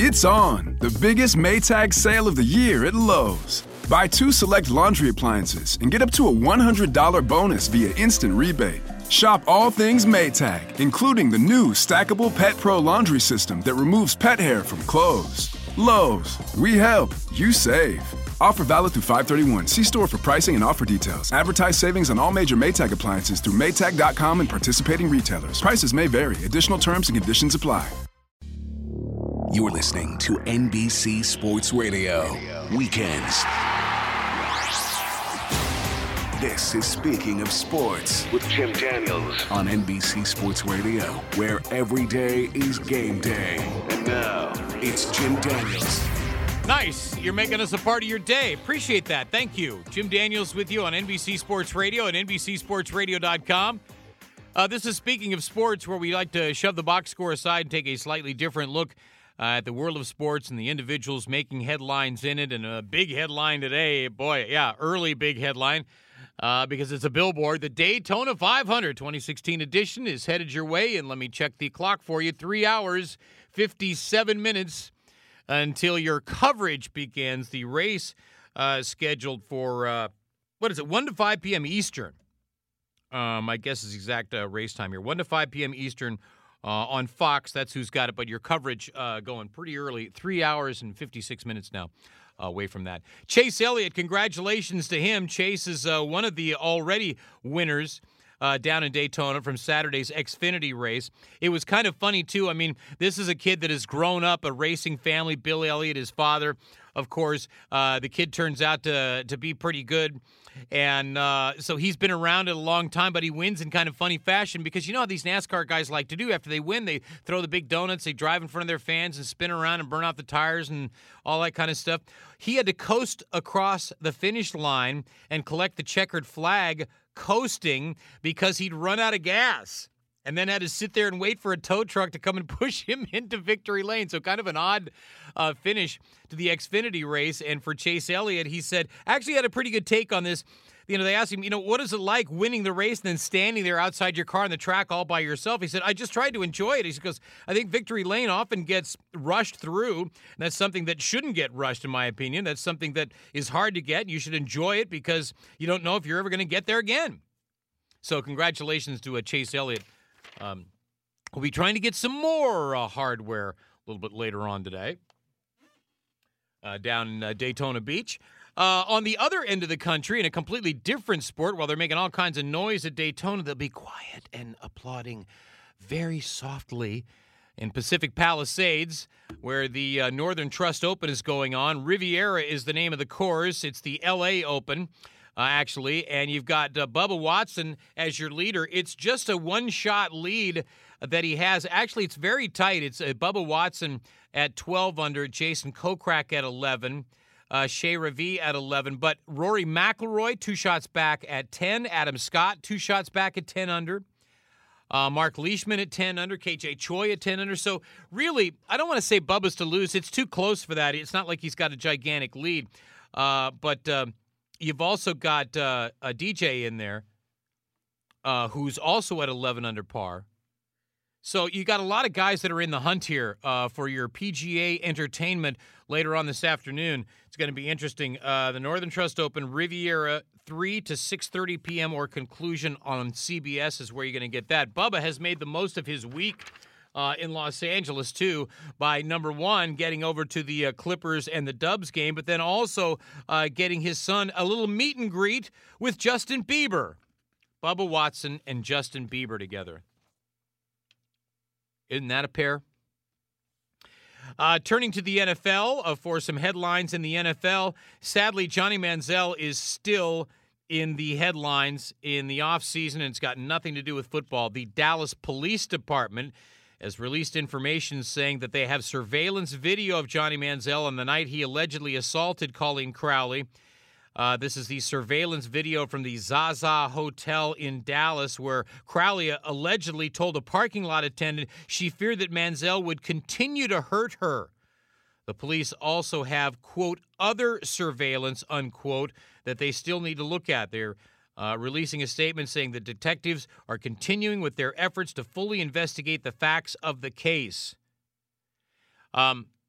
It's on, the biggest Maytag sale of the year at Lowe's. Buy 2 select laundry appliances and get up to a $100 bonus via instant rebate. Shop all things Maytag, including the new stackable Pet Pro laundry system that removes pet hair from clothes. Lowe's, we help, you save. Offer valid through 5/31. See store for pricing and offer details. Advertise savings on all major Maytag appliances through Maytag.com and participating retailers. Prices may vary. Additional terms and conditions apply. You're listening to NBC Sports Radio. Weekends. This is Speaking of Sports with Jim Daniels on NBC Sports Radio, where every day is game day. And now, it's Jim Daniels. Nice. You're making us a part of your day. Appreciate that. Thank you. Jim Daniels with you on NBC Sports Radio and NBCSportsRadio.com. This is Speaking of Sports, where we like to shove the box score aside and take a slightly different look at the world of sports and the individuals making headlines in it. And a big headline today, early big headline, because it's a billboard. The Daytona 500 2016 edition is headed your way. And let me check the clock for you. 3 hours, 57 minutes until your coverage begins. The race scheduled for, 1 to 5 p.m. Eastern. I guess is exact race time here. 1 to 5 p.m. Eastern on Fox. That's who's got it. But your coverage going pretty early. 3 hours and 56 minutes now away from that. Chase Elliott, congratulations to him. Chase is one of the already winners down in Daytona from Saturday's Xfinity race. It was kind of funny, too. I mean, this is a kid that has grown up a racing family. Bill Elliott, his father, of course. The kid turns out to be pretty good. And so he's been around it a long time, but he wins in kind of funny fashion because you know how these NASCAR guys like to do. After they win, they throw the big donuts, they drive in front of their fans and spin around and burn out the tires and all that kind of stuff. He had to coast across the finish line and collect the checkered flag coasting because he'd run out of gas. And then had to sit there and wait for a tow truck to come and push him into victory lane. So kind of an odd finish to the Xfinity race. And for Chase Elliott, he said, actually had a pretty good take on this. You know, they asked him, what is it like winning the race and then standing there outside your car on the track all by yourself? He said, I just tried to enjoy it. He goes, I think victory lane often gets rushed through. And that's something that shouldn't get rushed, in my opinion. That's something that is hard to get. You should enjoy it because you don't know if you're ever going to get there again. So congratulations to Chase Elliott. We'll be trying to get some more hardware a little bit later on today down in Daytona Beach. On the other end of the country, in a completely different sport, while they're making all kinds of noise at Daytona, they'll be quiet and applauding very softly in Pacific Palisades, where the Northern Trust Open is going on. Riviera is the name of the course. It's the L.A. Open. Actually, and you've got Bubba Watson as your leader. It's just a one-shot lead that he has. Actually, it's very tight. It's Bubba Watson at 12 under, Jason Kokrak at 11, Shea Ravi at 11. But Rory McIlroy, 2 shots back at 10. Adam Scott, 2 shots back at 10 under. Mark Leishman at 10 under. KJ Choi at 10 under. So, really, I don't want to say Bubba's to lose. It's too close for that. It's not like he's got a gigantic lead. But you've also got a DJ in there who's also at 11 under par. So you got a lot of guys that are in the hunt here for your PGA entertainment later on this afternoon. It's going to be interesting. The Northern Trust Open, Riviera, 3 to 6:30 p.m. or conclusion on CBS is where you're going to get that. Bubba has made the most of his week in Los Angeles, too, by, number one, getting over to the Clippers and the Dubs game, but then also getting his son a little meet and greet with Justin Bieber. Bubba Watson and Justin Bieber together. Isn't that a pair? Turning to the NFL for some headlines in the NFL. Sadly, Johnny Manziel is still in the headlines in the offseason, and it's got nothing to do with football. The Dallas Police Department has released information saying that they have surveillance video of Johnny Manziel on the night he allegedly assaulted Colleen Crowley. This is the surveillance video from the Zaza Hotel in Dallas, where Crowley allegedly told a parking lot attendant she feared that Manziel would continue to hurt her. The police also have, quote, other surveillance, unquote, that they still need to look at. They're releasing a statement saying that detectives are continuing with their efforts to fully investigate the facts of the case.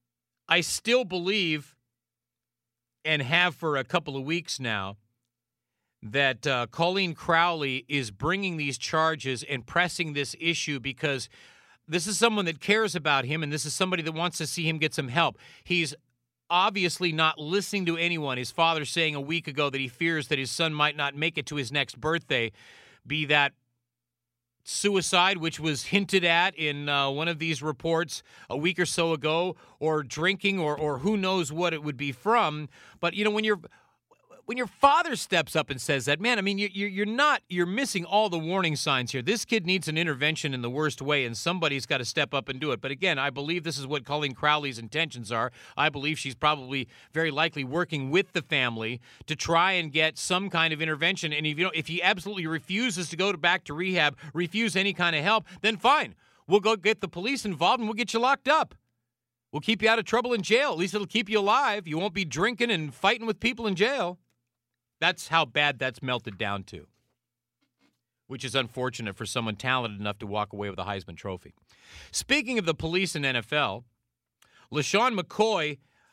I still believe, and have for a couple of weeks now, that Colleen Crowley is bringing these charges and pressing this issue because this is someone that cares about him, and this is somebody that wants to see him get some help. He's obviously not listening to anyone. His father saying a week ago that he fears that his son might not make it to his next birthday, be that suicide, which was hinted at in one of these reports a week or so ago, or drinking, or who knows what it would be from. But, you know, when your father steps up and says that, man, I mean, you're missing all the warning signs here. This kid needs an intervention in the worst way, and somebody's got to step up and do it. But again, I believe this is what Colleen Crowley's intentions are. I believe she's probably very likely working with the family to try and get some kind of intervention. And if he absolutely refuses to go back to rehab, refuse any kind of help, then fine. We'll go get the police involved and we'll get you locked up. We'll keep you out of trouble in jail. At least it'll keep you alive. You won't be drinking and fighting with people in jail. That's how bad that's melted down to, which is unfortunate for someone talented enough to walk away with a Heisman Trophy. Speaking of the police and NFL, LeSean McCoy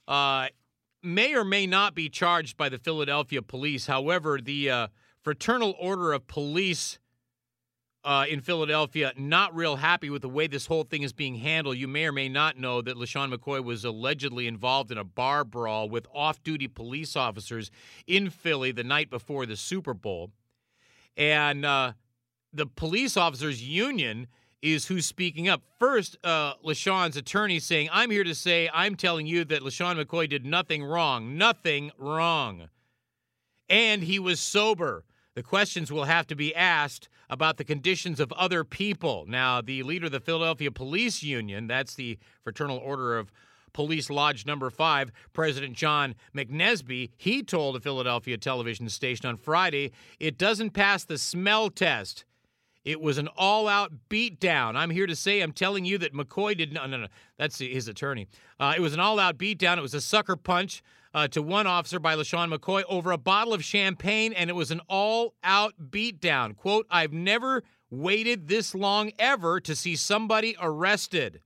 may or may not be charged by the Philadelphia police. However, the Fraternal Order of Police in Philadelphia not real happy with the way this whole thing is being handled. You may or may not know that LeSean McCoy was allegedly involved in a bar brawl with off-duty police officers in Philly the night before the Super Bowl. And the police officers union is who's speaking up. First, LeSean's attorney saying, I'm here to say I'm telling you that LeSean McCoy did nothing wrong. Nothing wrong. And he was sober. The questions will have to be asked about the conditions of other people. Now, the leader of the Philadelphia Police Union, that's the Fraternal Order of Police Lodge Number 5, President John McNesby, he told a Philadelphia television station on Friday, it doesn't pass the smell test. It was an all-out beatdown. I'm here to say, I'm telling you that McCoy did not. No, that's his attorney. It was an all-out beatdown. It was a sucker punch to one officer by LeSean McCoy over a bottle of champagne, and it was an all-out beatdown. Quote, I've never waited this long ever to see somebody arrested.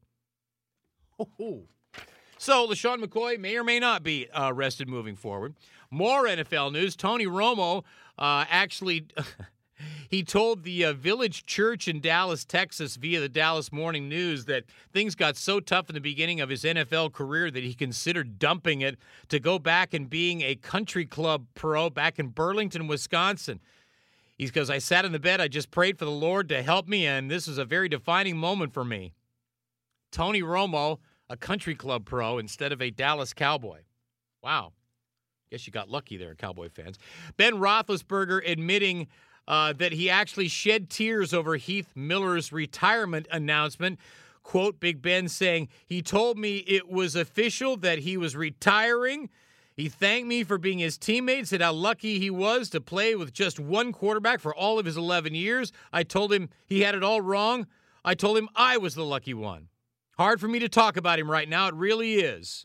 Oh. So LeSean McCoy may or may not be arrested moving forward. More NFL news. Tony Romo actually... He told the Village Church in Dallas, Texas, via the Dallas Morning News that things got so tough in the beginning of his NFL career that he considered dumping it to go back and being a country club pro back in Burlington, Wisconsin. He goes, I sat in the bed, I just prayed for the Lord to help me, and this was a very defining moment for me. Tony Romo, a country club pro instead of a Dallas Cowboy. Wow. Guess you got lucky there, Cowboy fans. Ben Roethlisberger admitting that he actually shed tears over Heath Miller's retirement announcement. Quote, Big Ben saying, he told me it was official that he was retiring. He thanked me for being his teammate, said how lucky he was to play with just one quarterback for all of his 11 years. I told him he had it all wrong. I told him I was the lucky one. Hard for me to talk about him right now. It really is.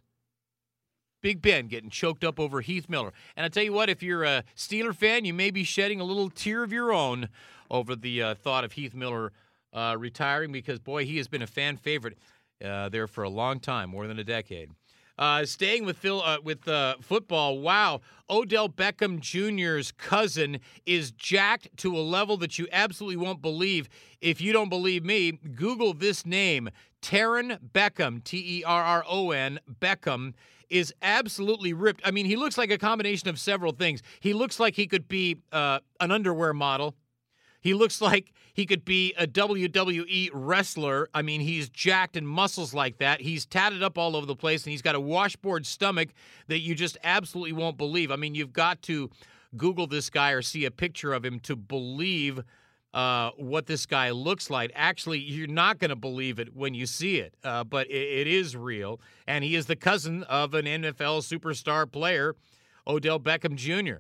Big Ben getting choked up over Heath Miller. And I tell you what, if you're a Steeler fan, you may be shedding a little tear of your own over the thought of Heath Miller retiring because, boy, he has been a fan favorite there for a long time, more than a decade. Staying with football, wow, Odell Beckham Jr.'s cousin is jacked to a level that you absolutely won't believe. If you don't believe me, Google this name, Terron Beckham, Terron Beckham, is absolutely ripped. I mean, he looks like a combination of several things. He looks like he could be an underwear model. He looks like he could be a WWE wrestler. I mean, he's jacked and muscles like that. He's tatted up all over the place, and he's got a washboard stomach that you just absolutely won't believe. I mean, you've got to Google this guy or see a picture of him to believe what this guy looks like. Actually, you're not going to believe it when you see it, but it is real. And he is the cousin of an NFL superstar player, Odell Beckham Jr.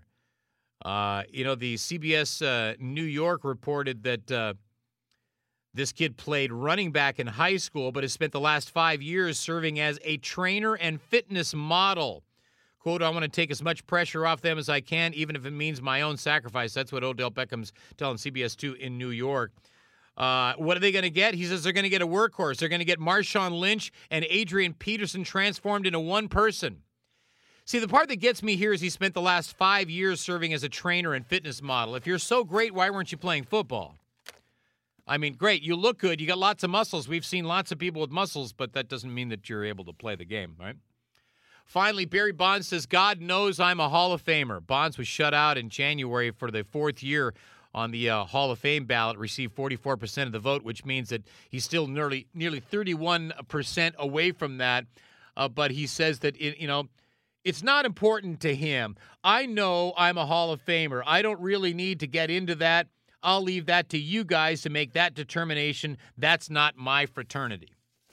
The CBS New York reported that this kid played running back in high school, but has spent the last 5 years serving as a trainer and fitness model. Quote, I want to take as much pressure off them as I can, even if it means my own sacrifice. That's what Odell Beckham's telling CBS 2 in New York. What are they going to get? He says they're going to get a workhorse. They're going to get Marshawn Lynch and Adrian Peterson transformed into one person. See, the part that gets me here is he spent the last 5 years serving as a trainer and fitness model. If you're so great, why weren't you playing football? I mean, great. You look good. You got lots of muscles. We've seen lots of people with muscles, but that doesn't mean that you're able to play the game, right? Finally, Barry Bonds says, God knows I'm a Hall of Famer. Bonds was shut out in January for the fourth year on the Hall of Fame ballot, received 44% of the vote, which means that he's still nearly 31% away from that. But he says that, it's not important to him. I know I'm a Hall of Famer. I don't really need to get into that. I'll leave that to you guys to make that determination. That's not my fraternity.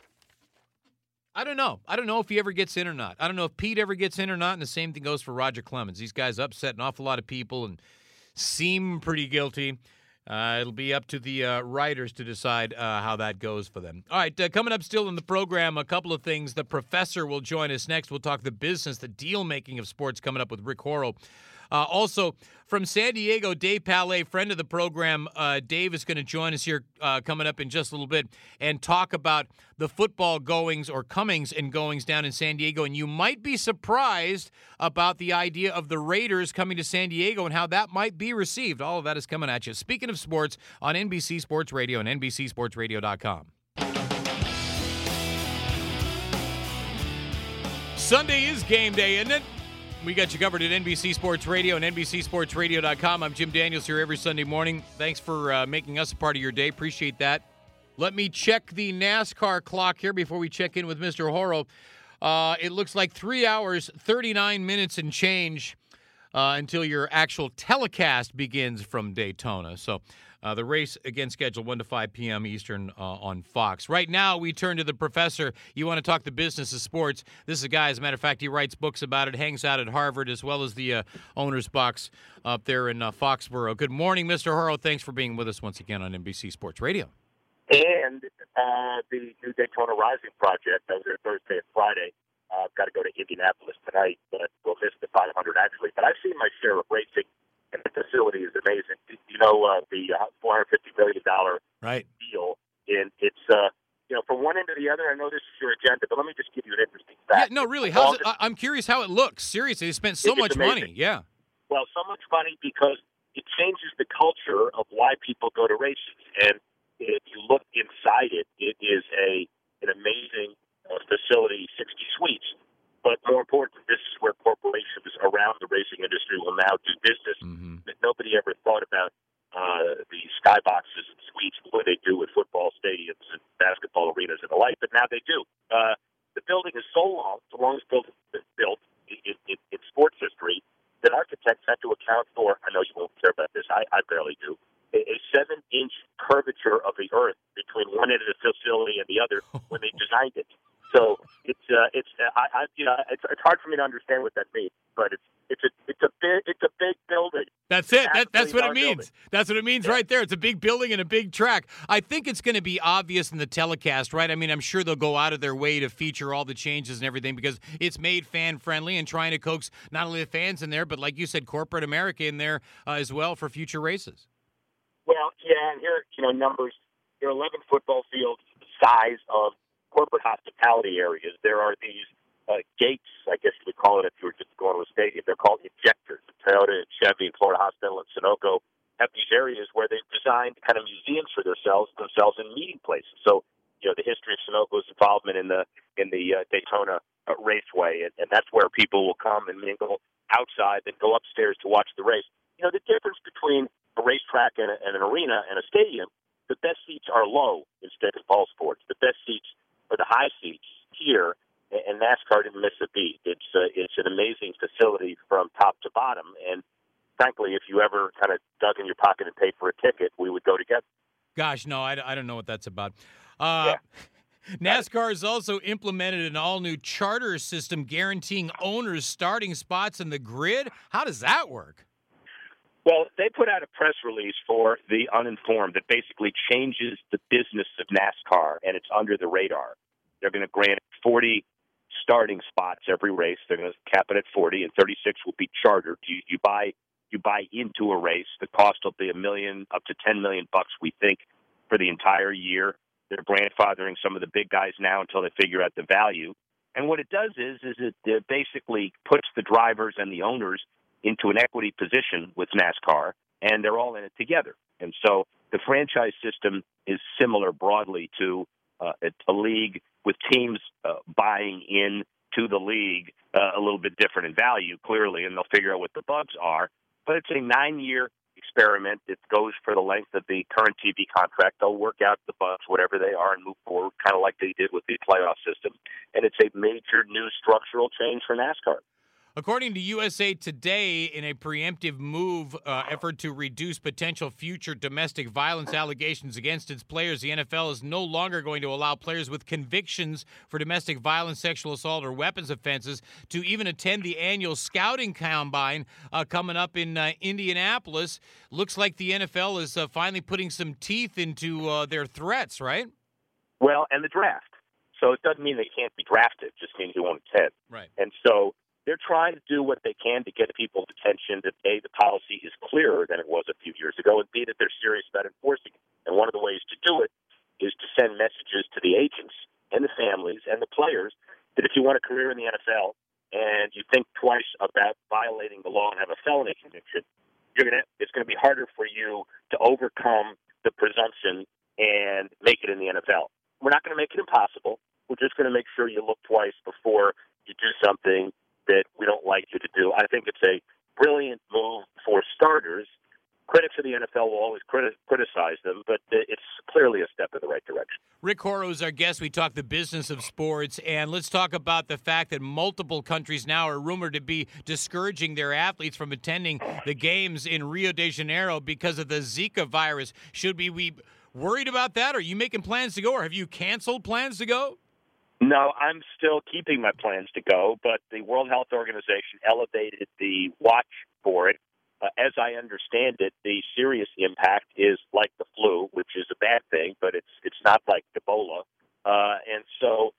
I don't know. I don't know if he ever gets in or not. I don't know if Pete ever gets in or not, and the same thing goes for Roger Clemens. These guys upset an awful lot of people and seem pretty guilty. It'll be up to the writers to decide how that goes for them. All right, coming up still in the program, a couple of things. The professor will join us next. We'll talk the business, the deal-making of sports coming up with Rick Horrow. Also, from San Diego, Dave Palais, friend of the program, Dave is going to join us here coming up in just a little bit and talk about the football goings or comings and goings down in San Diego. And you might be surprised about the idea of the Raiders coming to San Diego and how that might be received. All of that is coming at you. Speaking of sports, on NBC Sports Radio and NBCSportsRadio.com. Sunday is game day, isn't it? We got you covered at NBC Sports Radio and NBCSportsRadio.com. I'm Jim Daniels here every Sunday morning. Thanks for making us a part of your day. Appreciate that. Let me check the NASCAR clock here before we check in with Mr. Horrow. It looks like 3 hours, 39 minutes and change until your actual telecast begins from Daytona. So the race, again, scheduled 1 to 5 p.m. Eastern on Fox. Right now, we turn to the professor. You want to talk the business of sports. This is a guy, as a matter of fact, he writes books about it, hangs out at Harvard, as well as the owner's box up there in Foxborough. Good morning, Mr. Horrow. Thanks for being with us once again on NBC Sports Radio. And the new Daytona Rising project. I was there Thursday and Friday. I've got to go to Indianapolis tonight, but we'll miss the 500 actually. But I've seen my share of racing, and the facility is amazing. You know, the $450 million deal, and it's, from one end to the other. I know this is your agenda, but let me just give you an interesting fact. Yeah, no, really. How's it? I'm curious how it looks. Seriously, they spent so much money. Yeah. Well, so much money because it changes the culture of why people go to races. And if you look inside it, it is an amazing facility, 60 suites. But more important, this is where corporations around the racing industry will now do business. Mm-hmm. That nobody ever thought about the skyboxes and suites, what they do with football stadiums and basketball arenas and the like, but now they do. The building is so long, the longest building that's been built in sports history, that architects had to account for, I know you won't care about this, I barely do, a 7-inch curvature of the earth between one end of the facility and the other when they designed it. So it's hard for me to understand what that means, but it's a big building. That's it. That's what it means. Building. That's what it means right there. It's a big building and a big track. I think it's going to be obvious in the telecast, right? I mean, I'm sure they'll go out of their way to feature all the changes and everything because it's made fan-friendly and trying to coax not only the fans in there, but like you said, corporate America in there as well for future races. Well, yeah, and here, numbers. There are 11 football fields the size of corporate hospitality areas. There are these gates, I guess you would call it if you were just going to a stadium. They're called injectors. Toyota and Chevy and Florida Hospital and Sunoco have these areas where they've designed kind of museums for themselves and meeting places. So, the history of Sunoco's involvement in the Daytona Raceway, and that's where people will come and mingle outside and go upstairs to watch the race. The difference between a racetrack and an arena and a stadium, the best seats are low instead of ball sports. The best seats are the high seats here, and NASCAR didn't miss a beat. It's an amazing facility from top to bottom, and frankly, if you ever kind of dug in your pocket and paid for a ticket, we would go together. Gosh, no, I don't know what that's about. Yeah. NASCAR has also implemented an all-new charter system guaranteeing owners starting spots in the grid. How does that work? Well, they put out a press release for the uninformed that basically changes the business of NASCAR, and it's under the radar. They're going to grant 40 starting spots every race. They're going to cap it at 40, and 36 will be chartered. You buy into a race. The cost will be $1 million up to $10 million, we think, for the entire year. They're grandfathering some of the big guys now until they figure out the value. And what it does is it basically puts the drivers and the owners into an equity position with NASCAR, and they're all in it together. And so the franchise system is similar broadly to a league with teams buying in to the league, a little bit different in value, clearly, and they'll figure out what the bugs are. But it's a 9-year experiment. It goes for the length of the current TV contract. They'll work out the bugs, whatever they are, and move forward, kind of like they did with the playoff system. And it's a major new structural change for NASCAR. According to USA Today, in a preemptive move effort to reduce potential future domestic violence allegations against its players, the NFL is no longer going to allow players with convictions for domestic violence, sexual assault, or weapons offenses to even attend the annual scouting combine coming up in Indianapolis. Looks like the NFL is finally putting some teeth into their threats, right? Well, and the draft. So it doesn't mean they can't be drafted. It just means you won't attend. Right. And so they're trying to do what they can to get people's attention that, A, the policy is clearer than it was a few years ago, and B, that they're serious about enforcing it. And one of the ways to do it is to send messages to the agents and the families and the players that if you want a career in the NFL and you think twice about violating the law and have a felony conviction, it's going to be harder for you to overcome the presumption and make it in the NFL. We're not going to make it impossible. We're just going to make sure you look twice before you do something that we don't like you to do. I think it's a brilliant move for starters. Critics of the NFL will always criticize them, but it's clearly a step in the right direction. Rick Horrow is our guest. We talk the business of sports, and let's talk about the fact that multiple countries now are rumored to be discouraging their athletes from attending the games in Rio de Janeiro because of the Zika virus. Should we be worried about that? Are you making plans to go, or have you canceled plans to go? No, I'm still keeping my plans to go, but the World Health Organization elevated the watch for it. As I understand it, the serious impact is like the flu, which is a bad thing, but it's not like Ebola. And so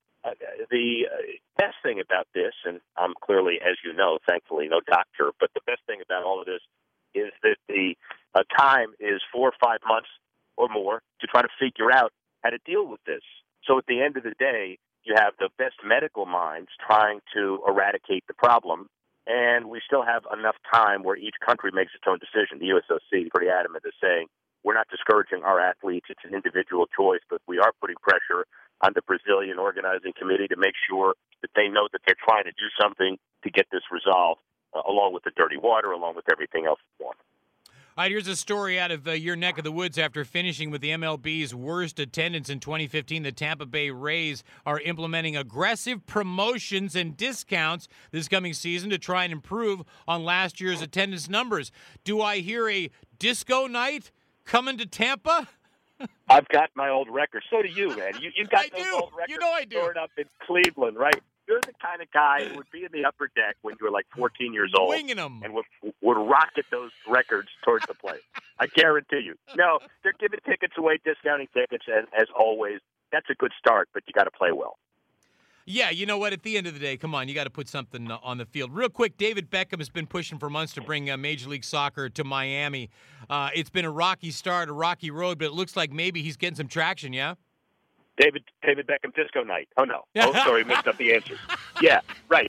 the best thing about this, and I'm clearly, as you know, thankfully no doctor, but the best thing about all of this is that the time is 4 or 5 months or more to try to figure out how to deal with this. So at the end of the day, you have the best medical minds trying to eradicate the problem, and we still have enough time where each country makes its own decision. The USOC is pretty adamant in saying we're not discouraging our athletes. It's an individual choice, but we are putting pressure on the Brazilian organizing committee to make sure that they know that they're trying to do something to get this resolved, along with the dirty water, along with everything else we want. All right, here's a story out of your neck of the woods. After finishing with the MLB's worst attendance in 2015, the Tampa Bay Rays are implementing aggressive promotions and discounts this coming season to try and improve on last year's attendance numbers. Do I hear a disco night coming to Tampa? I've got my old records. So do you, man. You've got those old records You know I do. stored up in Cleveland, right? You're the kind of guy who would be in the upper deck when you were like 14 years old. Winging them. And would rocket those records towards the plate. I guarantee you. No, they're giving tickets away, discounting tickets, and as always, that's a good start, but you got to play well. Yeah, you know what? At the end of the day, come on, you got to put something on the field. Real quick, David Beckham has been pushing for months to bring Major League Soccer to Miami. It's been a rocky start, a rocky road, but it looks like maybe he's getting some traction, yeah? David Beckham disco night. Oh, no. Oh, sorry, mixed up the answer. Yeah, right.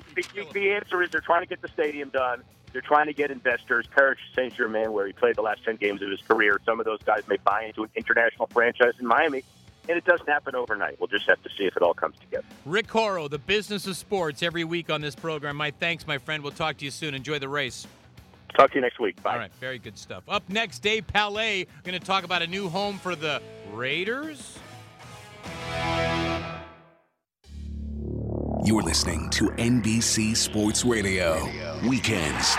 The answer is they're trying to get the stadium done. They're trying to get investors. Paris Saint-Germain, where he played the last 10 games of his career, some of those guys may buy into an international franchise in Miami, and it doesn't happen overnight. We'll just have to see if it all comes together. Rick Horrow, the business of sports, every week on this program. My thanks, my friend. We'll talk to you soon. Enjoy the race. Talk to you next week. Bye. All right, very good stuff. Up next, Dave Palais. We're going to talk about a new home for the Raiders. You're listening to NBC Sports Radio. Weekends.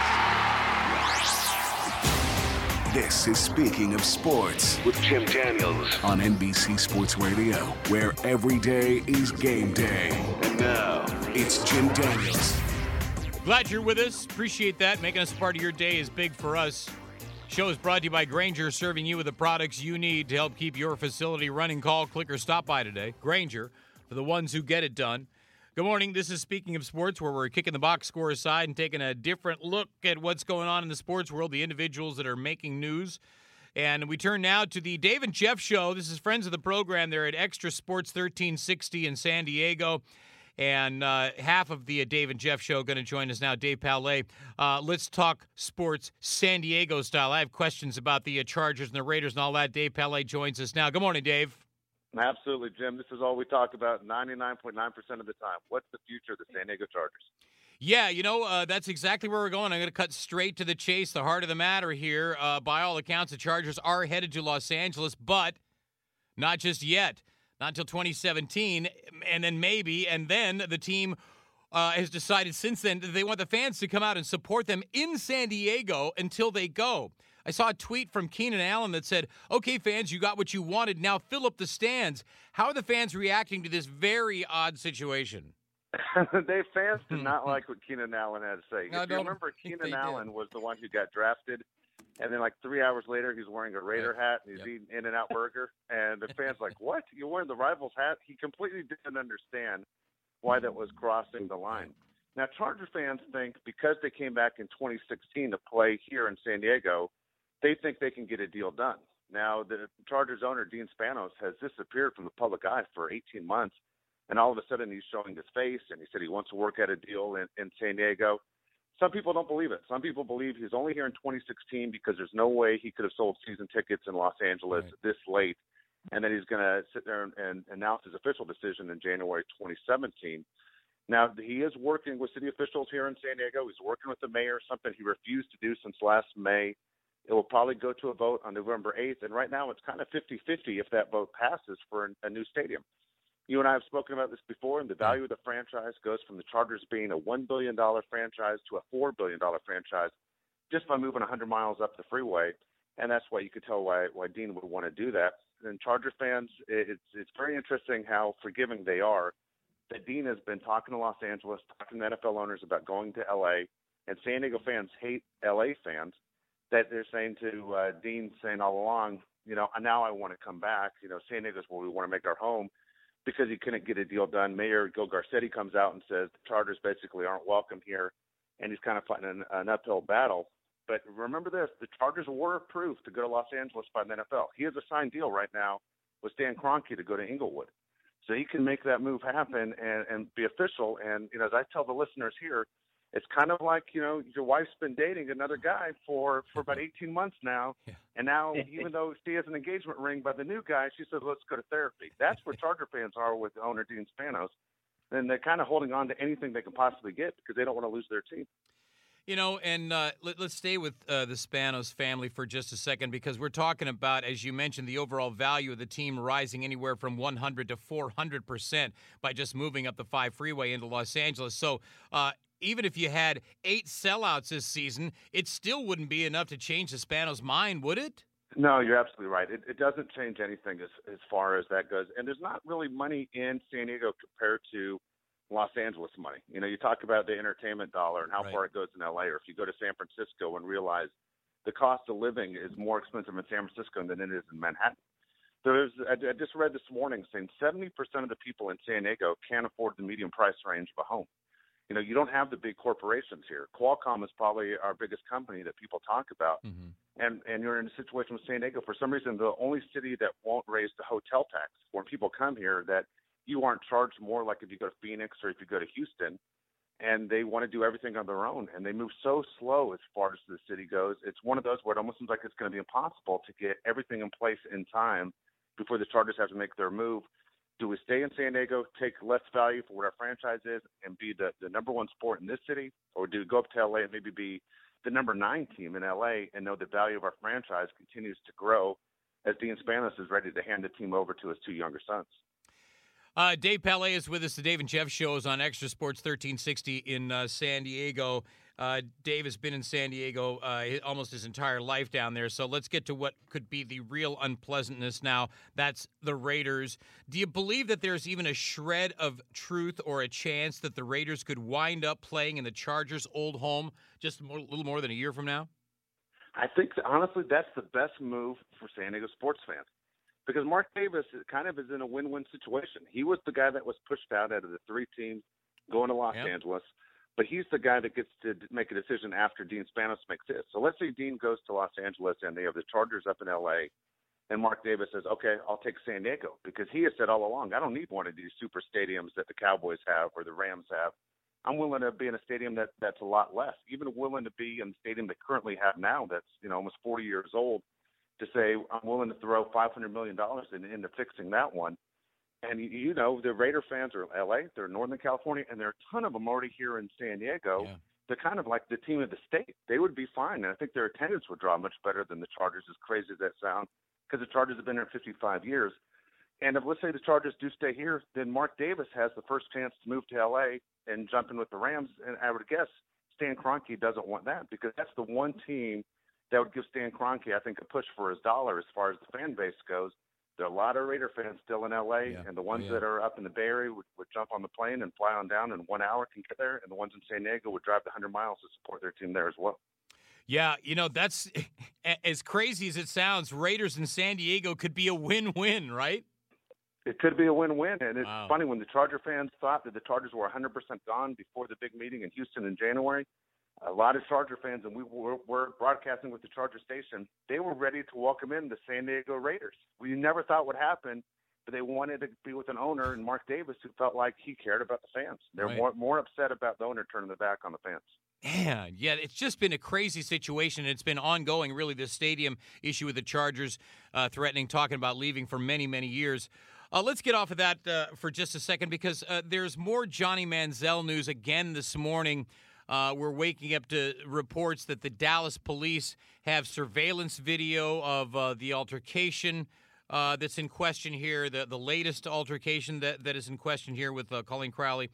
This is Speaking of Sports with Jim Daniels on NBC Sports Radio, where every day is game day. And now, it's Jim Daniels. Glad you're with us. Appreciate that. Making us part of your day is big for us. Show is brought to you by Grainger, serving you with the products you need to help keep your facility running. Call, click, or stop by today. Grainger, for the ones who get it done. Good morning. This is Speaking of Sports, where we're kicking the box score aside and taking a different look at what's going on in the sports world, the individuals that are making news. And we turn now to the Dave and Jeff Show. This is friends of the program. They're at Extra Sports 1360 in San Diego. And half of the Dave and Jeff Show going to join us now, Dave Palais. Let's talk sports San Diego style. I have questions about the Chargers and the Raiders and all that. Dave Palais joins us now. Good morning, Dave. Absolutely, Jim. This is all we talk about 99.9% of the time. What's the future of the San Diego Chargers? Yeah, that's exactly where we're going. I'm going to cut straight to the chase, the heart of the matter here. By all accounts, the Chargers are headed to Los Angeles, but not just yet. Not until 2017, and then maybe. And then the team has decided since then that they want the fans to come out and support them in San Diego until they go. I saw a tweet from Keenan Allen that said, okay, fans, you got what you wanted. Now fill up the stands. How are the fans reacting to this very odd situation? Fans did not like what Keenan Allen had to say. If you remember, Keenan Allen was the one who got drafted, and then like 3 hours later, he's wearing a Raider hat, and he's eating In-N-Out burger, and the fans like, what? You're wearing the Rivals hat? He completely didn't understand why that was crossing the line. Now, Charger fans think because they came back in 2016 to play here in San Diego, they think they can get a deal done. Now, the Chargers owner, Dean Spanos, has disappeared from the public eye for 18 months. And all of a sudden he's showing his face, and he said he wants to work at a deal in San Diego. Some people don't believe it. Some people believe he's only here in 2016 because there's no way he could have sold season tickets in Los Angeles this late. And then he's going to sit there and announce his official decision in January 2017. Now, he is working with city officials here in San Diego. He's working with the mayor, something he refused to do since last May. It will probably go to a vote on November 8th. And right now it's kind of 50-50 if that vote passes for a new stadium. You and I have spoken about this before, and the value of the franchise goes from the Chargers being a $1 billion franchise to a $4 billion franchise just by moving 100 miles up the freeway. And that's why you could tell why Dean would want to do that. And Charger fans, it's very interesting how forgiving they are. That Dean has been talking to Los Angeles, talking to NFL owners about going to L.A., and San Diego fans hate L.A. fans. That they're saying to Dean, saying all along, now I want to come back. San Diego's where we want to make our home. Because he couldn't get a deal done, Mayor Gil Garcetti comes out and says the Chargers basically aren't welcome here, and he's kind of fighting an uphill battle. But remember this, the Chargers were approved to go to Los Angeles by the NFL. He has a signed deal right now with Stan Kroenke to go to Inglewood. So he can make that move happen and be official. And, as I tell the listeners here, it's kind of like, your wife's been dating another guy for about 18 months now. Yeah. And now, even though she has an engagement ring by the new guy, she says, let's go to therapy. That's where Charger fans are with owner Dean Spanos. And they're kind of holding on to anything they can possibly get because they don't want to lose their team. Let's stay with the Spanos family for just a second because we're talking about, as you mentioned, the overall value of the team rising anywhere from 100 to 400% by just moving up the 5 freeway into Los Angeles. So, even if you had 8 sellouts this season, it still wouldn't be enough to change the Spanos' mind, would it? No, you're absolutely right. It doesn't change anything as far as that goes. And there's not really money in San Diego compared to Los Angeles money. You talk about the entertainment dollar and how far it goes in L.A., or if you go to San Francisco and realize the cost of living is more expensive in San Francisco than it is in Manhattan. I just read this morning saying 70% of the people in San Diego can't afford the medium price range of a home. You don't have the big corporations here. Qualcomm is probably our biggest company that people talk about. Mm-hmm. And you're in a situation with San Diego, for some reason, the only city that won't raise the hotel tax when people come here, that you aren't charged more like if you go to Phoenix or if you go to Houston, and they want to do everything on their own. And they move so slow as far as the city goes. It's one of those where it almost seems like it's going to be impossible to get everything in place in time before the Chargers have to make their move. Do we stay in San Diego, take less value for what our franchise is, and be the number 1 sport in this city? Or do we go up to L.A. and maybe be the number 9 team in L.A. and know the value of our franchise continues to grow as Dean Spanos is ready to hand the team over to his 2 younger sons? Dave Palais is with us. The Dave and Jeff Show is on Extra Sports 1360 in San Diego. Dave has been in San Diego almost his entire life down there. So let's get to what could be the real unpleasantness now. That's the Raiders. Do you believe that there's even a shred of truth or a chance that the Raiders could wind up playing in the Chargers' old home just a little more than a year from now? I think, honestly, that's the best move for San Diego sports fans. Because Mark Davis kind of is in a win-win situation. He was the guy that was pushed out of the 3 teams going to Los Angeles. But he's the guy that gets to make a decision after Dean Spanos makes his. So let's say Dean goes to Los Angeles and they have the Chargers up in L.A., and Mark Davis says, okay, I'll take San Diego, because he has said all along, I don't need one of these super stadiums that the Cowboys have or the Rams have. I'm willing to be in a stadium that's a lot less, even willing to be in the stadium they currently have now that's, almost 40 years old, to say I'm willing to throw $500 million into fixing that one. And, the Raider fans are in L.A., they're in Northern California, and there are a ton of them already here in San Diego. Yeah. They're kind of like the team of the state. They would be fine, and I think their attendance would draw much better than the Chargers, as crazy as that sounds, because the Chargers have been here 55 years. And if, let's say, the Chargers do stay here, then Mark Davis has the first chance to move to L.A. and jump in with the Rams, and I would guess Stan Kroenke doesn't want that, because that's the one team that would give Stan Kroenke, I think, a push for his dollar as far as the fan base goes. There are a lot of Raider fans still in L.A., and the ones that are up in the Bay Area would jump on the plane and fly on down in 1 hour, can get there, and the ones in San Diego would drive the 100 miles to support their team there as well. Yeah, that's as crazy as it sounds. Raiders in San Diego could be a win-win, right? It could be a win-win, and it's funny, when the Charger fans thought that the Chargers were 100% gone before the big meeting in Houston in January, a lot of Charger fans, and we were broadcasting with the Charger station, they were ready to welcome in the San Diego Raiders. We never thought would happen, but they wanted to be with an owner, and Mark Davis, who felt like he cared about the fans. They're more upset about the owner turning the back on the fans. Man, yeah, it's just been a crazy situation. It's been ongoing, really, this stadium issue with the Chargers talking about leaving for many, many years. Let's get off of that for just a second, because there's more Johnny Manziel news again this morning. We're waking up to reports that the Dallas police have surveillance video of the altercation that's in question here, the latest altercation that is in question here with Colleen Crowley.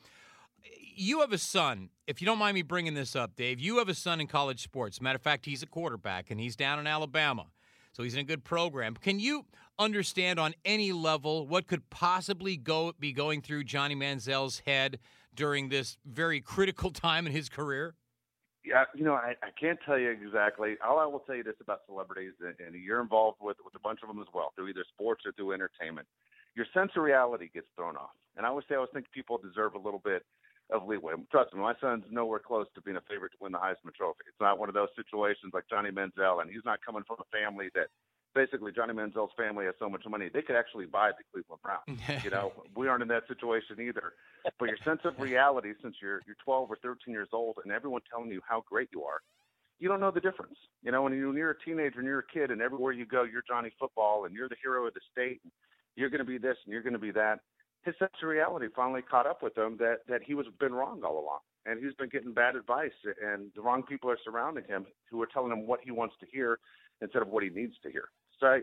You have a son, if you don't mind me bringing this up, Dave, you have a son in college sports. Matter of fact, he's a quarterback, and he's down in Alabama, so he's in a good program. Can you understand on any level what could possibly be going through Johnny Manziel's head during this very critical time in his career? Yeah, I can't tell you exactly. All I will tell you this about celebrities, and you're involved with a bunch of them as well, through either sports or through entertainment. Your sense of reality gets thrown off. And I always think people deserve a little bit of leeway. Trust me, my son's nowhere close to being a favorite to win the Heisman Trophy. It's not one of those situations like Johnny Manziel, and he's not coming from a family that basically Johnny Manziel's family has so much money they could actually buy the Cleveland Browns. We aren't in that situation either. But your sense of reality, since you're 12 or 13 years old and everyone telling you how great you are, you don't know the difference. When you're a teenager and you're a kid and everywhere you go, you're Johnny Football and you're the hero of the state, and you're going to be this and you're going to be that. His sense of reality finally caught up with him that he was been wrong all along. And he's been getting bad advice, and the wrong people are surrounding him who are telling him what he wants to hear instead of what he needs to hear. So,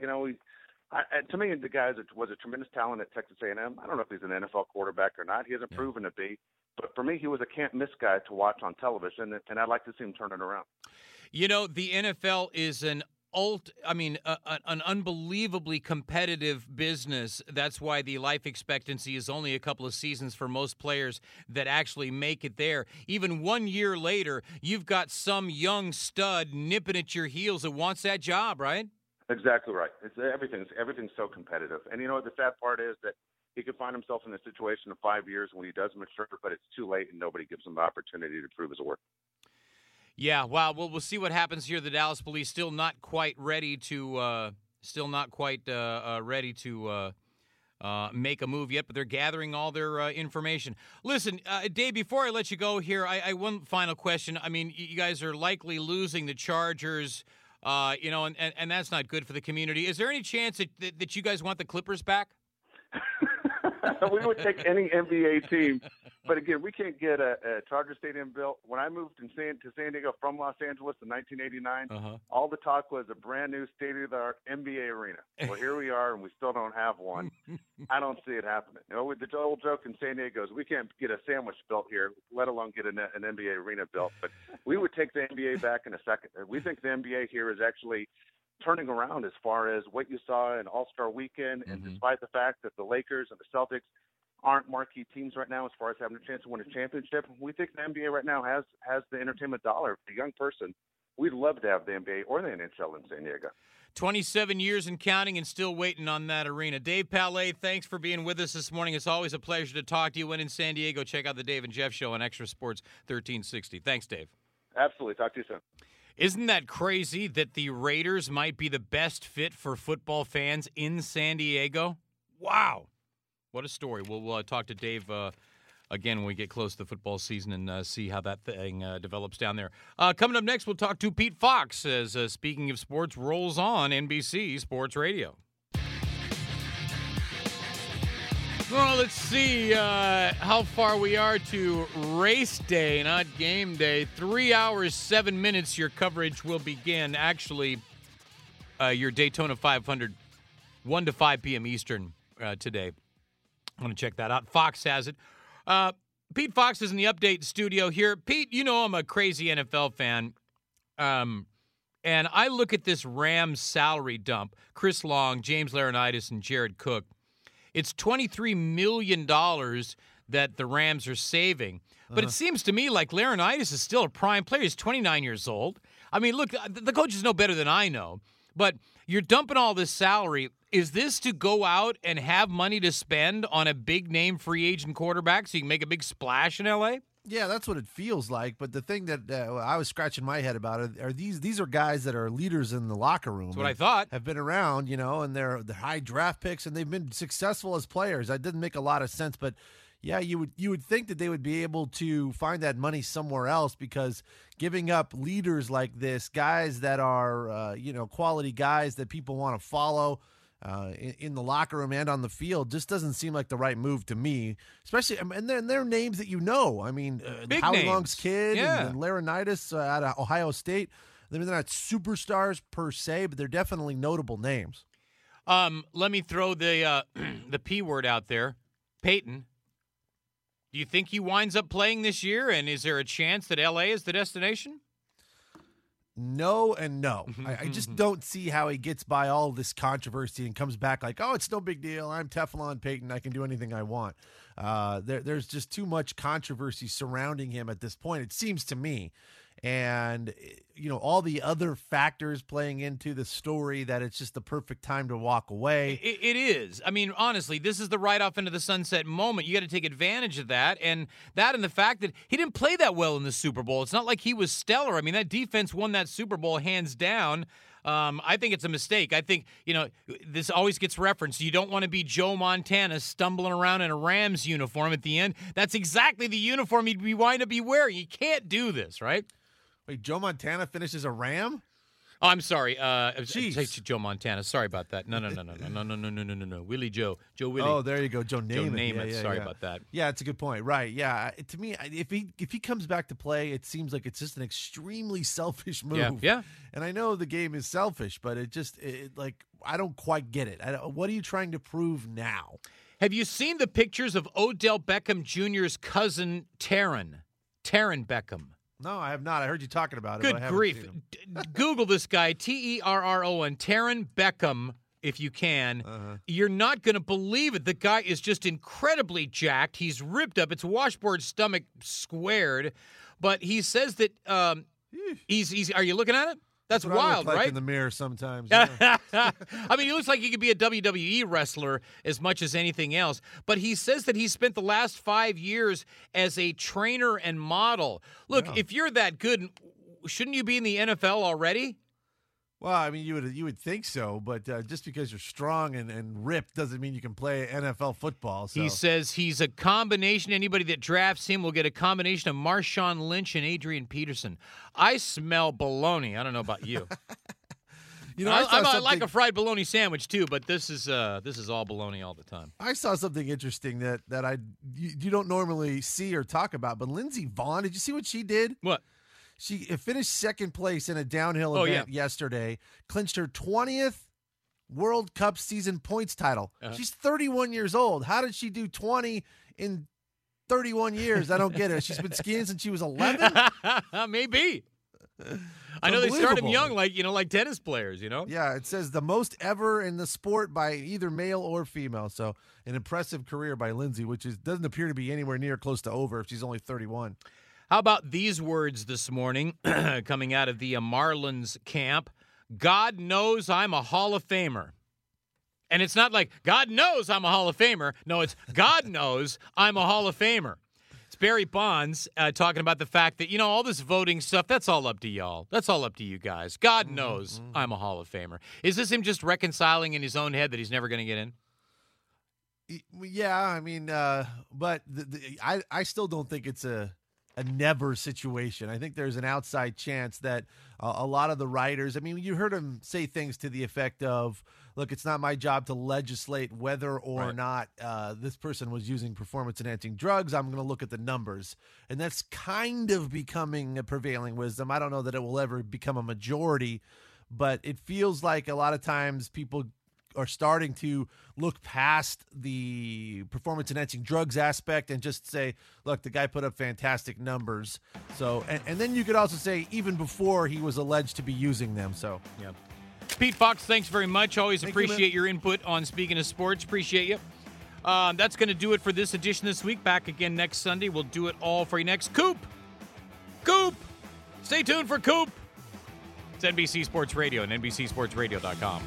to me, the guy was a tremendous talent at Texas A&M. I don't know if he's an NFL quarterback or not. He hasn't proven to be. But for me, he was a can't-miss guy to watch on television, and I'd like to see him turn it around. The NFL is an unbelievably competitive business. That's why the life expectancy is only a couple of seasons for most players that actually make it there. Even 1 year later, you've got some young stud nipping at your heels that wants that job, right? Exactly right. Everything's so competitive. And the sad part is that he could find himself in a situation in 5 years when he does mature, but it's too late and nobody gives him the opportunity to prove his worth. Yeah, wow. Well, we'll see what happens here. The Dallas police still not quite ready to make a move yet, but they're gathering all their information. Listen, Dave, before I let you go here, I one final question. I mean, you guys are likely losing the Chargers, and that's not good for the community. Is there any chance that you guys want the Clippers back? We would take any NBA team. But again, we can't get a Charger Stadium built. When I moved to San Diego from Los Angeles in 1989, all the talk was a brand new state-of-the-art NBA arena. Well, here we are, and we still don't have one. I don't see it happening. With the old joke in San Diego is we can't get a sandwich built here, let alone get an NBA arena built. But we would take the NBA back in a second. We think the NBA here is actually turning around as far as what you saw in All-Star Weekend, and despite the fact that the Lakers and the Celtics aren't marquee teams right now as far as having a chance to win a championship, we think the NBA right now has the entertainment dollar for a young person we'd love to have the NBA or the NHL in San Diego. 27 years and counting and still waiting on that arena. Dave Palais, thanks for being with us this morning. It's always a pleasure to talk to you. When in San Diego, check out the Dave and Jeff Show on Extra Sports 1360. Thanks, Dave. Absolutely. Talk to you soon. Isn't that crazy that the Raiders might be the best fit for football fans in San Diego? Wow. What a story. We'll talk to Dave again when we get close to the football season and see how that thing develops down there. Coming up next, we'll talk to Pete Fox as Speaking of Sports rolls on NBC Sports Radio. Well, let's see how far we are to race day, not game day. 3 hours, 7 minutes, your coverage will begin. Actually, your Daytona 500, 1 to 5 p.m. Eastern today. I'm going to check that out. Fox has it. Pete Fox is in the Update studio here. Pete, you know I'm a crazy NFL fan. And I look at this Rams salary dump. Chris Long, James Laurinaitis, and Jared Cook. It's $23 million that the Rams are saving. But it seems to me like Laurinaitis is still a prime player. He's 29 years old. I mean, look, the coaches know better than I know. But you're dumping all this salary. Is this to go out and have money to spend on a big-name free agent quarterback so you can make a big splash in L.A.? Yeah, that's what it feels like. But the thing that I was scratching my head about it are these are guys that are leaders in the locker room. That's what I thought. Have been around, and they're high draft picks, and they've been successful as players. That didn't make a lot of sense, but yeah, you would think that they would be able to find that money somewhere else, because giving up leaders like this, guys that are quality guys that people want to follow in the locker room and on the field, just doesn't seem like the right move to me. Especially, and they're names that I mean, Howie Long's kid and Laurinaitis out of Ohio State. I mean, they're not superstars per se, but they're definitely notable names. Let me throw the P word out there, Peyton. Do you think he winds up playing this year, and is there a chance that L.A. is the destination? No and no. I just don't see how he gets by all this controversy and comes back like, oh, it's no big deal. I'm Teflon Peyton. I can do anything I want. There's just too much controversy surrounding him at this point, it seems to me. And, all the other factors playing into the story that it's just the perfect time to walk away. It is. I mean, honestly, this is the right off into the sunset moment. You got to take advantage of that. And the fact that he didn't play that well in the Super Bowl. It's not like he was stellar. I mean, that defense won that Super Bowl hands down. I think it's a mistake. I think, this always gets referenced. You don't want to be Joe Montana stumbling around in a Rams uniform at the end. That's exactly the uniform you'd wind up wearing. You can't do this, right? Wait, Joe Montana finishes a Ram? Oh, I'm sorry. Joe Montana. Sorry about that. No. Willie Joe. Joe Willie. Oh, there you go. Joe Namath. Joe Namath. Sorry about that. Yeah, it's a good point. Right. Yeah. To me, if he comes back to play, it seems like it's just an extremely selfish move. Yeah. And I know the game is selfish, but I don't quite get it. What are you trying to prove now? Have you seen the pictures of Odell Beckham Jr.'s cousin, Taryn Beckham? No, I have not. I heard you talking about it. Good but I haven't grief. seen him. Google this guy, Terron, Taryn Beckham, if you can. You're not going to believe it. The guy is just incredibly jacked. He's ripped up. It's washboard stomach squared. But he says that he's. Are you looking at it? That's what wild, I look like right? In the mirror sometimes. Yeah. I mean, he looks like he could be a WWE wrestler as much as anything else. But he says that he spent the last 5 years as a trainer and model. Look, if you're that good, shouldn't you be in the NFL already? Well, I mean, you would think so, but just because you're strong and ripped doesn't mean you can play NFL football. So. He says he's a combination. Anybody that drafts him will get a combination of Marshawn Lynch and Adrian Peterson. I smell baloney. I don't know about you. I like a fried bologna sandwich too, but this is all bologna all the time. I saw something interesting that you don't normally see or talk about, but Lindsey Vonn, did you see what she did? What? She finished second place in a downhill event yesterday, clinched her 20th World Cup season points title. She's 31 years old. How did she do 20 in 31 years? I don't get it. She's been skiing since she was 11? Maybe. I know they start them young, like tennis players, Yeah, it says the most ever in the sport by either male or female. So an impressive career by Lindsey, which doesn't appear to be anywhere near close to over if she's only 31. How about these words this morning coming out of the Marlins camp? God knows I'm a Hall of Famer. And it's not like, God knows I'm a Hall of Famer. No, it's God knows I'm a Hall of Famer. It's Barry Bonds talking about the fact that, all this voting stuff, that's all up to y'all. That's all up to you guys. God knows I'm a Hall of Famer. Is this him just reconciling in his own head that he's never going to get in? Yeah, I mean, but I still don't think it's a never situation. I think there's an outside chance that a lot of the writers, you heard him say things to the effect of, look, it's not my job to legislate whether or not this person was using performance-enhancing drugs. I'm going to look at the numbers. And that's kind of becoming a prevailing wisdom. I don't know that it will ever become a majority, but it feels like a lot of times people are starting to look past the performance-enhancing drugs aspect and just say, look, the guy put up fantastic numbers. So, and then you could also say even before he was alleged to be using them. So, yeah. Pete Fox, thanks very much. Always appreciate your input on Speaking of Sports. Appreciate you. That's going to do it for this edition this week. Back again next Sunday. We'll do it all for you next. Coop! Stay tuned for Coop. It's NBC Sports Radio and NBCSportsRadio.com.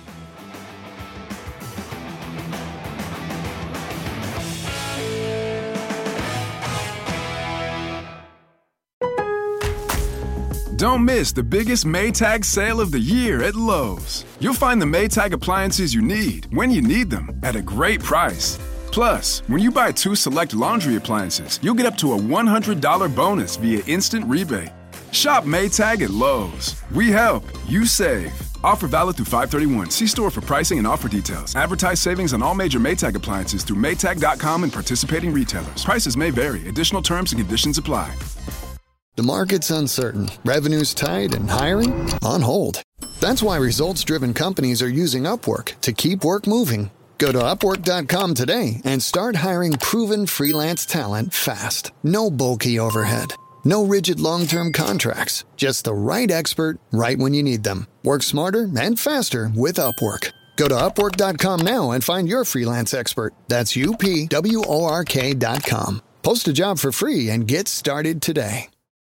Don't miss the biggest Maytag sale of the year at Lowe's. You'll find the Maytag appliances you need when you need them at a great price. Plus, when you buy 2 select laundry appliances, you'll get up to a $100 bonus via instant rebate. Shop Maytag at Lowe's. We help, you save. Offer valid through 5/31. See store for pricing and offer details. Advertise savings on all major Maytag appliances through Maytag.com and participating retailers. Prices may vary. Additional terms and conditions apply. The market's uncertain, revenue's tight, and hiring on hold. That's why results-driven companies are using Upwork to keep work moving. Go to Upwork.com today and start hiring proven freelance talent fast. No bulky overhead. No rigid long-term contracts. Just the right expert right when you need them. Work smarter and faster with Upwork. Go to Upwork.com now and find your freelance expert. That's UPWORK.com. Post a job for free and get started today.